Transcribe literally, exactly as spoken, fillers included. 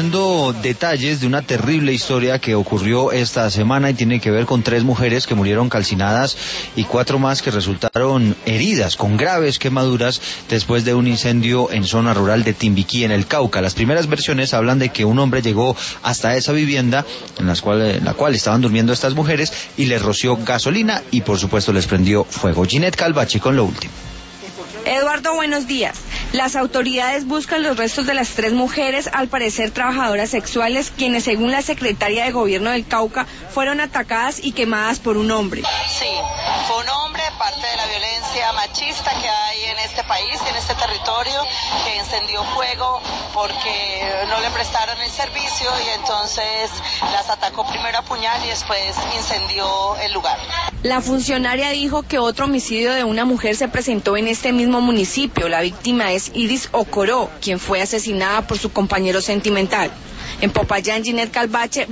conociendo detalles de una terrible historia que ocurrió esta semana y tiene que ver con tres mujeres que murieron calcinadas y cuatro más que resultaron heridas con graves quemaduras después de un incendio en zona rural de Timbiquí, en el Cauca. Las primeras versiones hablan de que un hombre llegó hasta esa vivienda en, las cual, en la cual estaban durmiendo estas mujeres y les roció gasolina y por supuesto les prendió fuego. Ginette Calvache con lo último. Eduardo, buenos días. Las autoridades buscan los restos de las tres mujeres, al parecer trabajadoras sexuales, quienes según la secretaria de Gobierno del Cauca fueron atacadas y quemadas por un hombre. Sí, fue un hombre, parte de la violencia machista que hay en este país, en este territorio, que encendió fuego porque no le prestaron el servicio y entonces las atacó primero a puñal y después incendió el lugar. La funcionaria dijo que otro homicidio de una mujer se presentó en este mismo municipio. La víctima es Iris Ocoró, quien fue asesinada por su compañero sentimental. En Popayán, Ginette Calvache.